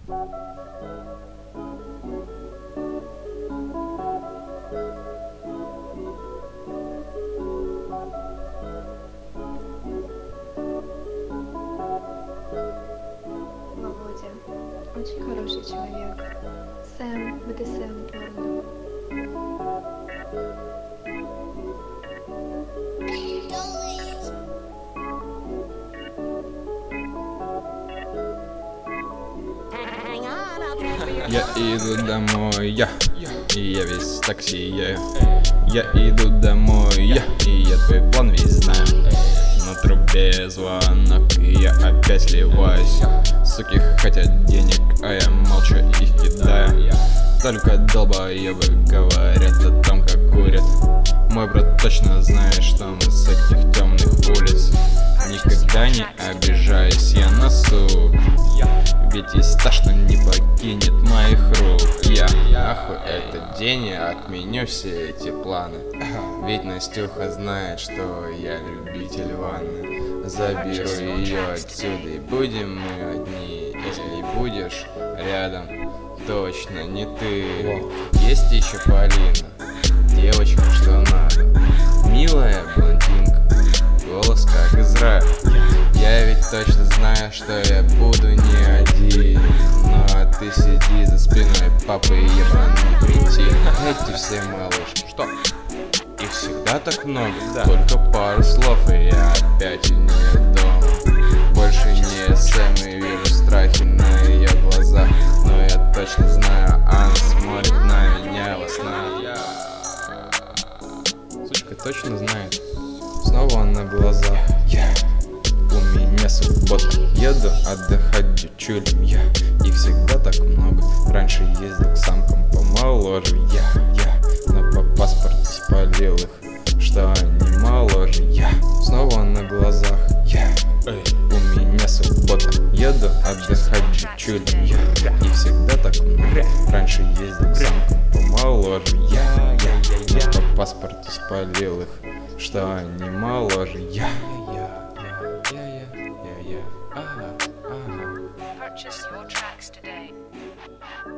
Володя, очень хороший человек. Сэм, БДСМ порно. Я иду домой, и я весь так сияю. Я иду домой, и я твой план весь знаю. На трубе звонок, и я опять сливаюсь. Суки хотят денег, а я молча их кидаю. Только долбоебы говорят о том, как курят. Мой брат точно знает, что мы с этих темных улиц. Никогда не обижаюсь я на сук, ведь есть та, что не покинет моих рук. Я нахуй этот день, я отменю все эти планы. Ведь Настюха знает, что я любитель ванны. Заберу ее отсюда, и будем мы одни. Если будешь рядом, точно не ты. Есть еще Полина, девочка, что надо. Милая блондинка, голос как из рая. Я ведь точно знаю, что я буду не один. Ну а ты сиди за спиной папы ебаный кретин. Эти все малышки, что? Их всегда так много, только пару слов, и я опять у нее дома. Больше не Сэм, и вижу страхи на ее глазах. Но я точно знаю, она смотрит на меня во снах. Сучка точно знает, снова на глазах. У меня суббота, еду отдыхать девчулям я. Их всегда так много, раньше ездил к самкам помоложе я. Но по паспорту спалил их, что они моложе я. Снова на глазах я. У меня суббота, еду отдыхать девчулям я. Их всегда так много, раньше ездил к самкам помоложе я. Но по паспорту спалил их, что они моложе я. Purchase your tracks today.